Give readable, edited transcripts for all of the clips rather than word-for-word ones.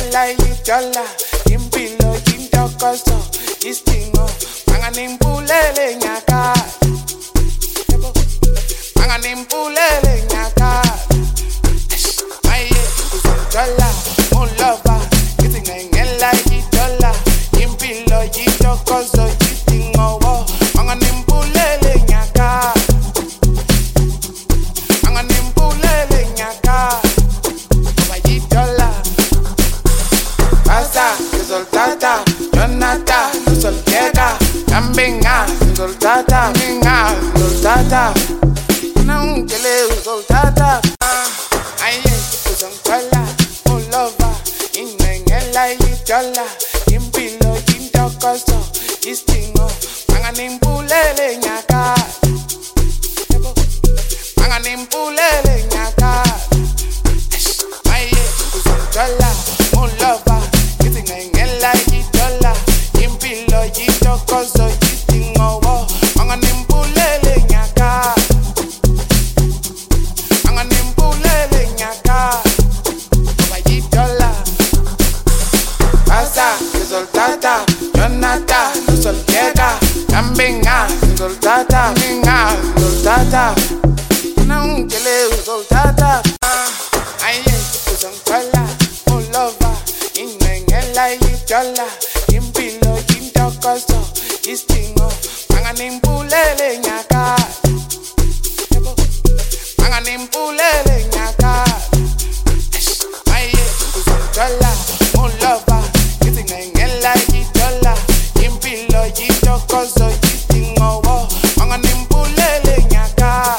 ngingela idola impilo intokozo isidingo anganimpulele nyaka anganimpulele nyaka aye uzodola mulova ngithi ngingela idola impilo intokozo isidingo anganimpulele nyaka anganimpulele nyaka Soltata, Jonata, soltera, Cambenga, soltata, minga, soltata, non que le soltata, ay, son cola, mulova, inengela idola, impilo, intokozo, istingo, anganimpulele nyaka, anganimpulele nyaka, ay, son cola, mulova. Kozo yitingo anganimpulele nyaka bayidola asa soltata Jonata soltera Cambenga soltata minga soltata nangele soltata aye uzonkola mulova inengela idola impilo intokozo istingo anganimpulele nyaka anganimpulele nyaka aye uzodola mulova ngithi ngingela idola impilo intokozo istingo anganimpulele nyaka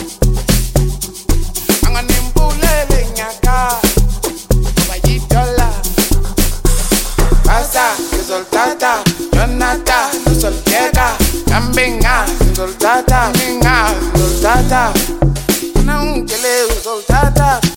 anganimpulele nyaka bayidola asa soltata Jonata soltera Cambenga soltata minga soltata non que le soltata